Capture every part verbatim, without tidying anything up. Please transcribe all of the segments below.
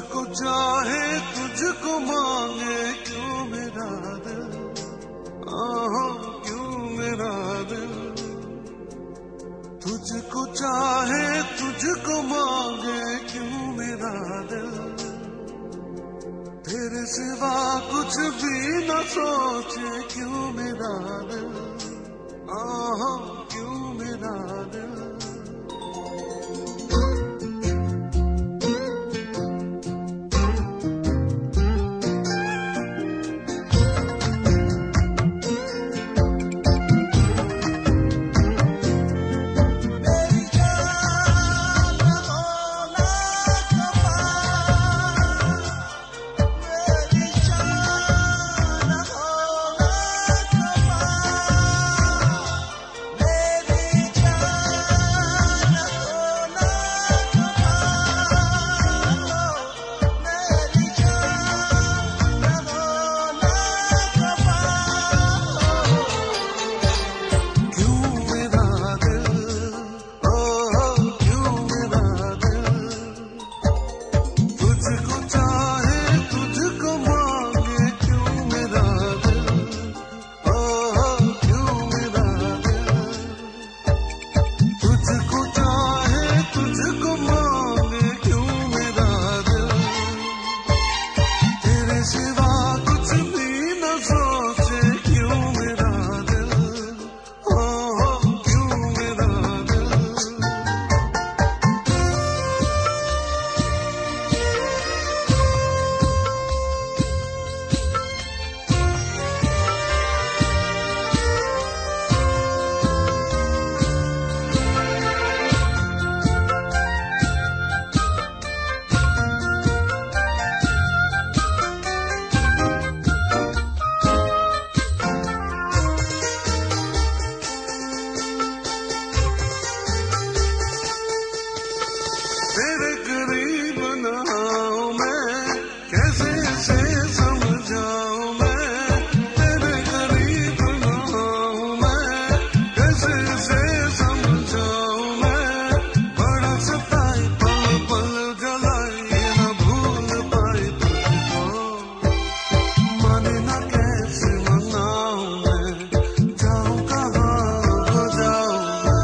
तुझको चाहे तुझको मांगे क्यों मेरा दिल, आहा क्यों मेरा दिल। तुझको चाहे तुझको मांगे क्यों मेरा दिल, तेरे सिवा कुछ भी न सोचे क्यों मेरा दिल, आहा क्यों मेरा दिल। तेरे करीब ना आऊं मैं, कैसे से समझाऊं मैं। तेरे करीब ना आऊं मैं, कैसे से समझाऊं मैं। बड़ा सताए पल पल जलाए न भूल पाए तुझको, माने ना कैसे मनाऊं मैं। जाऊं कहाँ हो जाऊं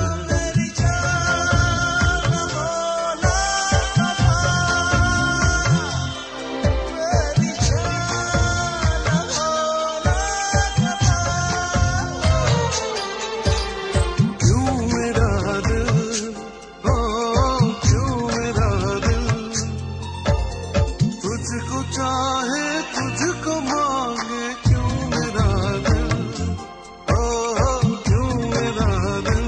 तुझको चाहे तुझको मांगे क्यों मेरा दिल, ओ क्यों मेरा दिल।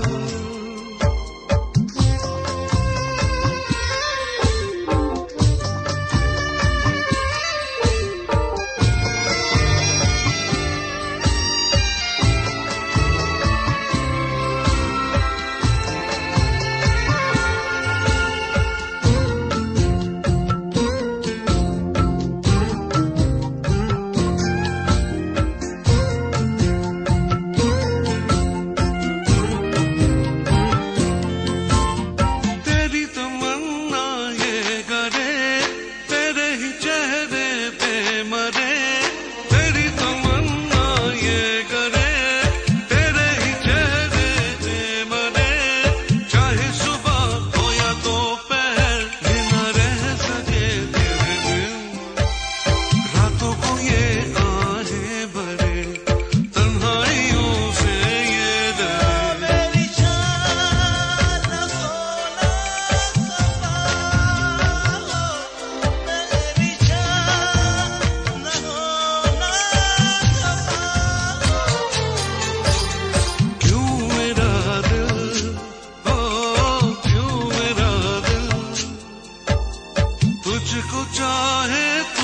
तुझको चाहे